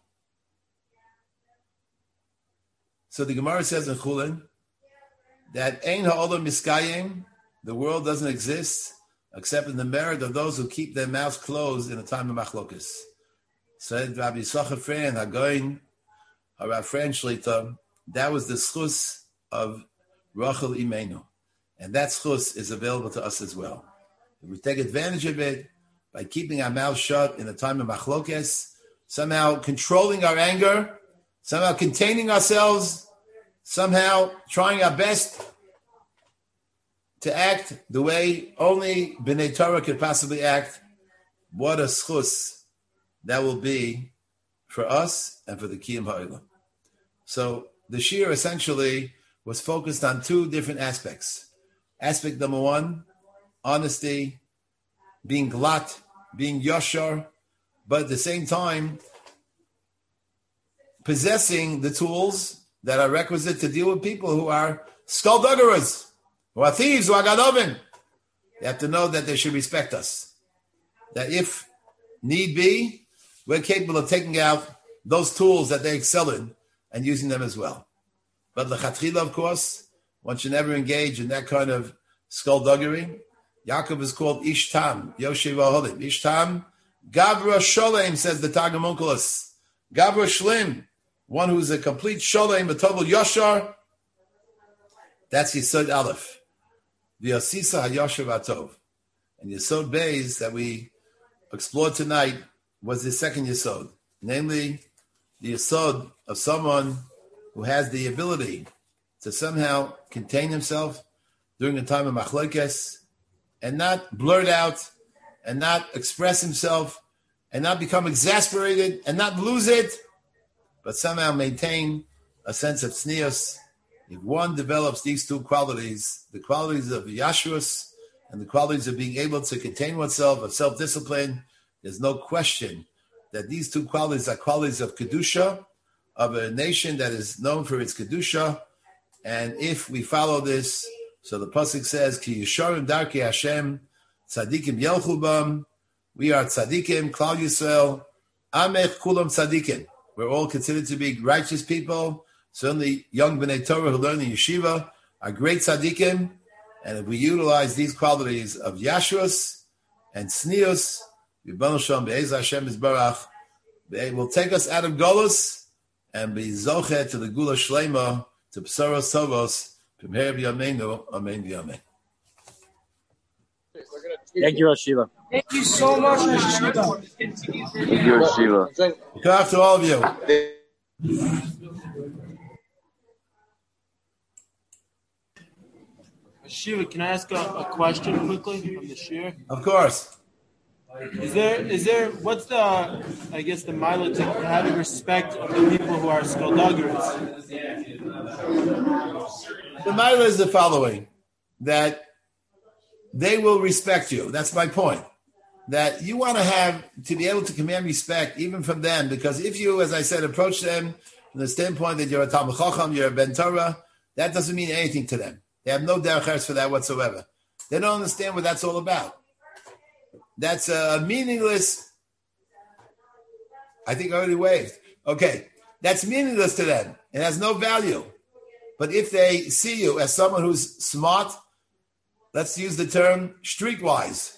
So the Gemara says in Chulin that Ein ha'olam miskayim, the world doesn't exist except in the merit of those who keep their mouths closed in a time of machlokas. Said Rabbi Yisachar Frein, Hagoyin, Harav Frein Shlita, that was the schus of Rachel Imenu. And that schus is available to us as well. If we take advantage of it by keeping our mouths shut in a time of machlokes, somehow controlling our anger, somehow containing ourselves, somehow trying our best to act the way only B'nai Torah could possibly act, what a schus that will be for us and for the Kiyum Ha'olam. So the shir essentially was focused on two different aspects. Aspect number one, honesty, being glat, being yashar, but at the same time, possessing the tools that are requisite to deal with people who are skullduggerers, who are thieves, who are gadovin. They have to know that they should respect us. that if need be, we're capable of taking out those tools that they excel in and using them as well. But l'chatchila, of course, one should never engage in that kind of skullduggery. Yaakov is called Ishtam, Yoshev Aholim. Ishtam, Gavra Sholem, says the Targum Onkelos. Gavra Shlim, one who's a complete Sholem, a total Yashar. That's Yesod Aleph. The Asisa HaYoshev Atov. And Yesod Beis that we explored tonight was the second Yesod, namely the Yesod of someone who has the ability to somehow contain himself during the time of Machlokes and not blurt out and not express himself and not become exasperated and not lose it, but somehow maintain a sense of tznius. If one develops these two qualities, the qualities of yashrus and the qualities of being able to contain oneself, of self-discipline, there's no question that these two qualities are qualities of kedusha, of a nation that is known for its kedusha. And if we follow this, so the pasuk says, "Ki yisharim darkei Hashem, tzadikim yelchu bam." We are tzadikim, Klal Yisrael, amech kulam tzadikim. We're all considered to be righteous people. Certainly, young bnei Torah who learn in yeshiva are great tzadikim. And if we utilize these qualities of yashrus and tznius, Yibon Shalom be'ez Hashem Yisbarach, they will take us out of Golus and be zochet to the Gula Shlema, to Psaros Tovos, Pimher B'Yameinu, Amen B'Yamein. Thank you, Rosh Shiva. Thank you so much, Rosh Shiva. Thank you, Rosh Shiva. Good after all of you. Shiva, can I ask a, a question quickly from the shir? Of course. Is there, is there, what's the, I guess, the mileage of having respect of the people who are skullduggerers? The milah is the following, that they will respect you. That's my point. That you want to have, to be able to command respect even from them, because if you, as I said, approach them from the standpoint that you're a Talmud Chacham, you're a Ben Torah, that doesn't mean anything to them. They have no derech eretz for that whatsoever. They don't understand what that's all about. That's a meaningless, I think I already waved. Okay, that's meaningless to them. It has no value. But if they see you as someone who's smart, let's use the term streetwise,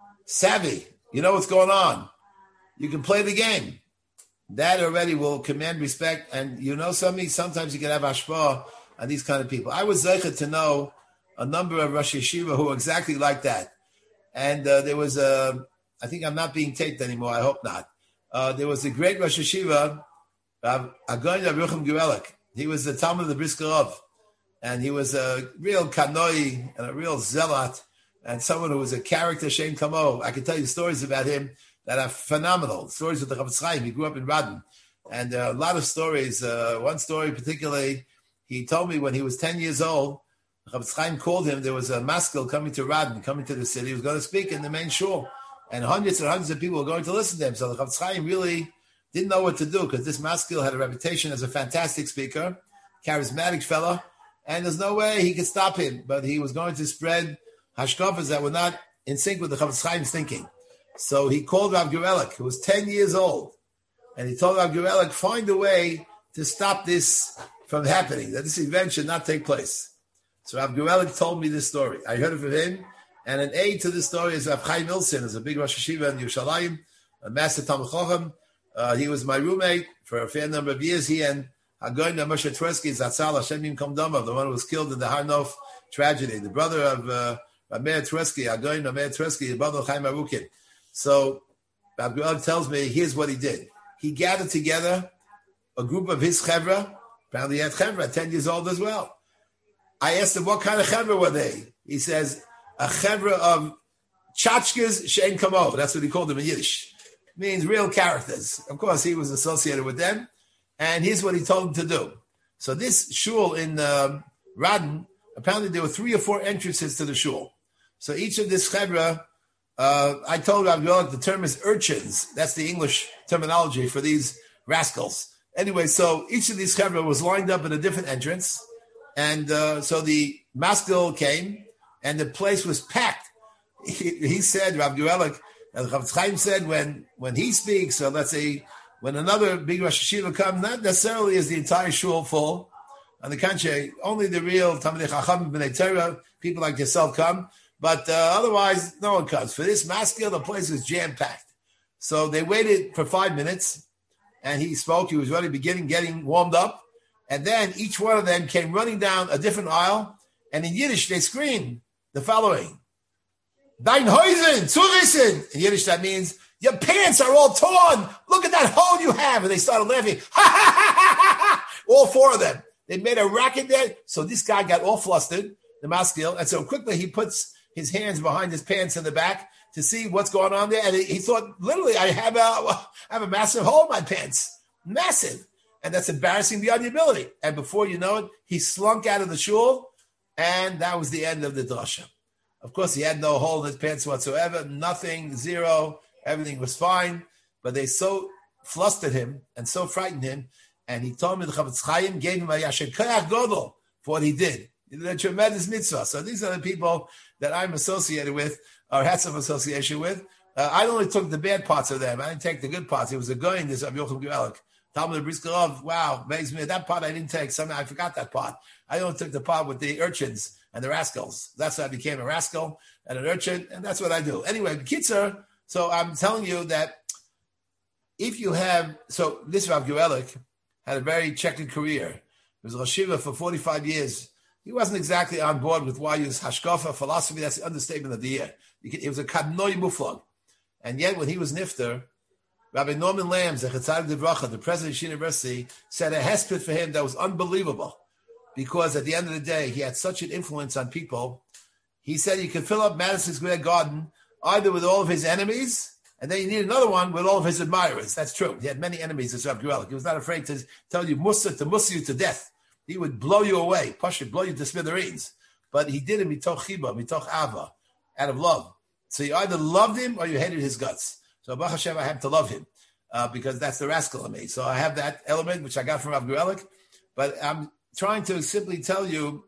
savvy, you know what's going on, you can play the game, that already will command respect. And you know something, sometimes you can have hashpah on these kind of people. I was zeichet to know a number of Rosh Yeshiva who were exactly like that. And uh, there was a, I think I'm not being taped anymore, I hope not. Uh, there was a great Rosh Yeshiva, Agon Yerucham Gerelik. He was the Talmud of the Brisker Rav. And he was a real kanoi and a real zealot and someone who was a character, Shem Kamo. I can tell you stories about him that are phenomenal. Stories with the Chavetz Chaim. He grew up in Radin. And there are a lot of stories. Uh, one story particularly, he told me when he was ten years old, Chavetz Chaim called him. There was a maskil coming to Radin, coming to the city. He was going to speak in the main shul. And hundreds and hundreds of people were going to listen to him. So the Chavetz Chaim really didn't know what to do because this maskil had a reputation as a fantastic speaker, charismatic fellow, and there's no way he could stop him. But he was going to spread hashkafas that were not in sync with the Chavetz Chaim's thinking. So he called Rav Gerelik, who was ten years old, and he told Rav Gerelik, find a way to stop this from happening, that this event should not take place. So Rav Gerelik told me this story. I heard it from him, and an aid to this story is Rav Chaim Ilson, who's a big Rosh Yeshiva in Yerushalayim, a master Talmud Chacham. Uh, he was my roommate for a fair number of years. He and Hagoyin Moshe Tversky, Zatzal Hashem Yimkom Damav, the one who was killed in the Har Nof tragedy, the brother of uh, Meir Tversky, Hagoyin Meir Tversky, the brother of Chaim Arukin. So Rav Gerelik tells me, here's what he did. He gathered together a group of his chevra. Apparently he had chevra at ten years old as well. I asked him, what kind of chevra were they? He says, a chevra of tchotchkes she'en kamo. That's what he called them in Yiddish. Means real characters. Of course, he was associated with them. And here's what he told them to do. So this shul in uh, Radin, apparently there were three or four entrances to the shul. So each of this chevra, uh, I told Rav Gerelik the term is urchins. That's the English terminology for these rascals. Anyway, so each of these chevra was lined up at a different entrance. And uh, so the maskil came, and the place was packed. He, he said, Rav Gerelik, And the Chafetz Chaim said when, when he speaks, so let's say when another big Rosh Hashiva comes, not necessarily is the entire shul full. On the contrary, only the real Talmidei Chacham B'nai Torah, people like yourself come. But uh, otherwise, no one comes. For this maskil, the place was jam-packed. So they waited for five minutes, and he spoke. He was already beginning, getting warmed up. And then each one of them came running down a different aisle, and in Yiddish, they screamed the following. Dein Häusen, zuwissen. In Yiddish, that means, your pants are all torn. Look at that hole you have. And they started laughing. Ha, ha, ha, ha, ha. All four of them. They made a racket there. So this guy got all flustered, the maskil. And so quickly he puts his hands behind his pants in the back to see what's going on there. And he, he thought, literally, I have a, I have a massive hole in my pants. Massive. And that's embarrassing beyond your ability. And before you know it, he slunk out of the shul. And that was the end of the drasha. Of course, he had no hole in his pants whatsoever. Nothing, zero. Everything was fine. But they so flustered him and so frightened him. And he told me the Chafetz Chaim gave him a Yasher Koach Godol for what he did. He did a tremendous mitzvah. So these are the people that I'm associated with or had some association with. Uh, I only took the bad parts of them. I didn't take the good parts. It was a guy in this of Yochum Gewelik. Talmud Briskerov, wow, amazed me. That part I didn't take. Somehow I forgot that part. I only took the part with the urchins and the rascals. That's why I became a rascal and an urchin, and that's what I do. Anyway, Kitzer, so I'm telling you that if you have, so this Rav Gewelik had a very checkered career. He was a Rosh Hashiva for forty-five years. He wasn't exactly on board with Y U's hashkafa, philosophy. That's the understatement of the year. He was a kadnoi muflag. And yet when he was nifter, Rabbi Norman Lambs, the Chetzadik Devracha, the president of Yeshiva University, said a hesped for him that was unbelievable. Because at the end of the day, he had such an influence on people. He said you could fill up Madison Square Garden either with all of his enemies, and then you need another one with all of his admirers. That's true. He had many enemies, as Rabbi Gewelik. He was not afraid to tell you musa, to musa you to death. He would blow you away, push it, blow you to smithereens. But he did it mitoch chiba, mitoch ava, out of love. So you either loved him or you hated his guts. So Baruch Hashem, I have to love him uh, because that's the rascal in me. So I have that element, which I got from Rav Gewelik. But I'm trying to simply tell you,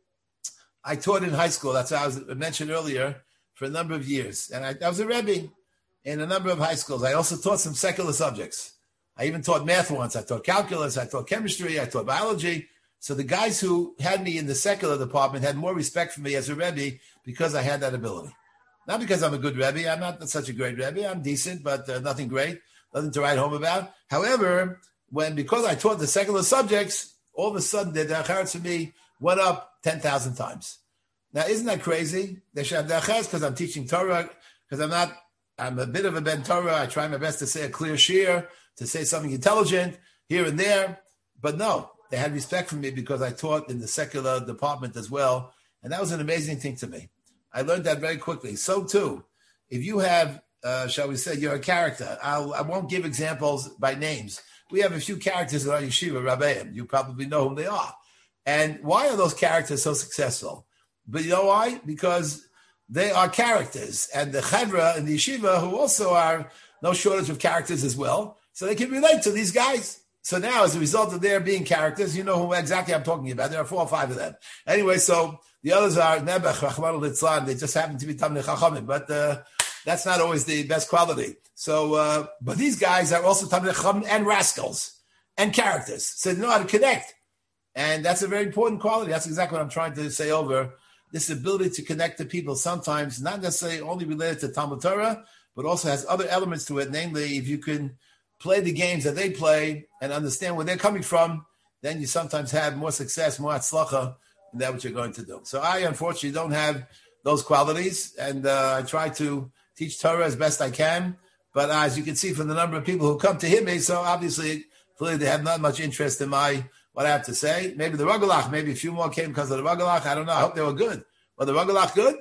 I taught in high school. That's how I was mentioned earlier for a number of years. And I, I was a Rebbe in a number of high schools. I also taught some secular subjects. I even taught math once. I taught calculus. I taught chemistry. I taught biology. So the guys who had me in the secular department had more respect for me as a Rebbe because I had that ability. Not because I'm a good Rebbe. I'm not such a great Rebbe. I'm decent, but uh, nothing great. Nothing to write home about. However, when because I taught the secular subjects, all of a sudden the Dacharetz for me went up ten thousand times. Now, isn't that crazy? They should have Dacharetz because I'm teaching Torah, because I'm not, I'm a bit of a Ben Torah. I try my best to say a clear shir, to say something intelligent here and there. But no, they had respect for me because I taught in the secular department as well. And that was an amazing thing to me. I learned that very quickly. So too, if you have, uh, shall we say, you're a character. I'll, I won't give examples by names. We have a few characters in our yeshiva, Rabbeim. You probably know whom they are. And why are those characters so successful? But you know why? Because they are characters. And the chevra and the yeshiva, who also are no shortage of characters as well, so they can relate to these guys. So now, as a result of their being characters, you know who exactly I'm talking about. There are four or five of them. Anyway, so the others are Nebuch, Rachmana litzlan. They just happen to be Talmidei Chachamim, but uh, that's not always the best quality. So, uh, but these guys are also Talmidei Chachamim and rascals and characters. So they know how to connect. And that's a very important quality. That's exactly what I'm trying to say over. This ability to connect to people, sometimes not necessarily only related to Talmud Torah, but also has other elements to it. Namely, if you can play the games that they play and understand where they're coming from, then you sometimes have more success, more atzlacha in that what you're going to do. So I, unfortunately, don't have those qualities, and uh, I try to teach Torah as best I can. But uh, as you can see from the number of people who come to hear me, so obviously, clearly they have not much interest in my what I have to say. Maybe the Ragalach, maybe a few more came because of the Ragalach. I don't know. I hope they were good. Were the Ragalach good?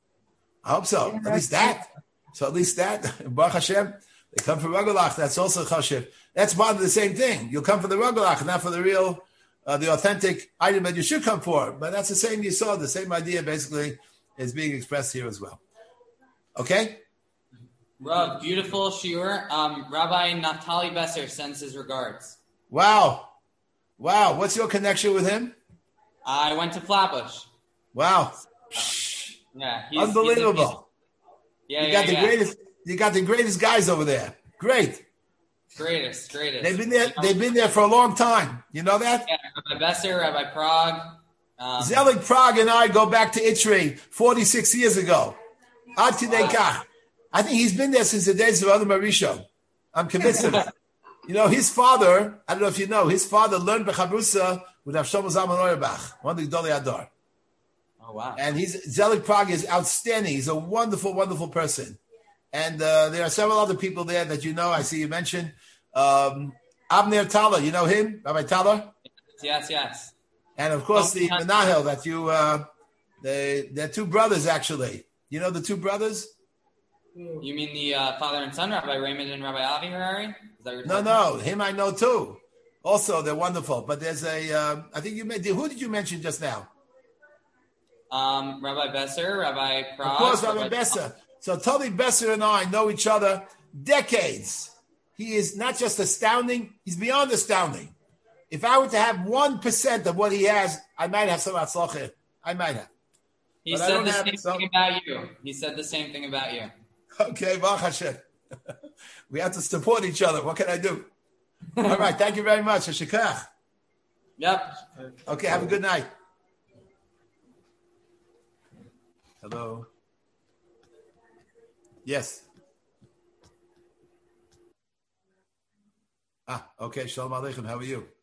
I hope so. At least that. So at least that. Baruch Hashem. They come for Ragalach. That's also chashiv. That's part of the same thing. You'll come for the Ragalach, not for the real, uh, the authentic item that you should come for. But that's the same you saw. The same idea basically is being expressed here as well. Okay? Rav, beautiful shiur. Um, Rabbi Naftali Besser sends his regards. Wow. Wow. What's your connection with him? I went to Flatbush. Wow. Yeah. He's, Unbelievable. He's a, he's, yeah, you yeah, got the yeah. greatest. You got the greatest guys over there. Great. Greatest, greatest. They've been there. You know, They've been there for a long time. You know that? yeah, Rabbi Besser, Rabbi Prague. Um, Zelig Prague and I go back to Itri forty-six years ago. Ad Kidei Kach. I think he's been there since the days of Adam Marisha. I'm convinced of it. You know, his father, I don't know if you know, his father learned Bechabrusa with Avshom Zalman Auerbach, one of the Gedolei Adar. oh, wow. And he's Zelig Prague is outstanding. He's a wonderful, wonderful person. And uh, there are several other people there that you know. I see you mentioned. Um, Abner Thaler, you know him? Rabbi Thaler? Yes, yes. And of course, Oh, the yeah. Menahel that you, uh, they, they're two brothers actually. You know the two brothers? You mean the uh, father and son, Rabbi Raymond and Rabbi Avi Harari? Is that what you're No, talking no, him I know too. Also, they're wonderful. But there's a, uh, I think you made, who did you mention just now? Um, Rabbi Besser, Rabbi Prague. Of course, Rabbi Besser. So Tony Besser and I know each other decades. He is not just astounding, he's beyond astounding. If I were to have one percent of what he has, I might have some atzlacha. I might have. He But I said don't the have same it, so- thing about you. He said the same thing about you. Okay, Baruch Hashem. We have to support each other. What can I do? All right, thank you very much. Shekach. Yep. Okay, have a good night. Hello. Yes. Ah, okay. Shalom Aleichem. How are you?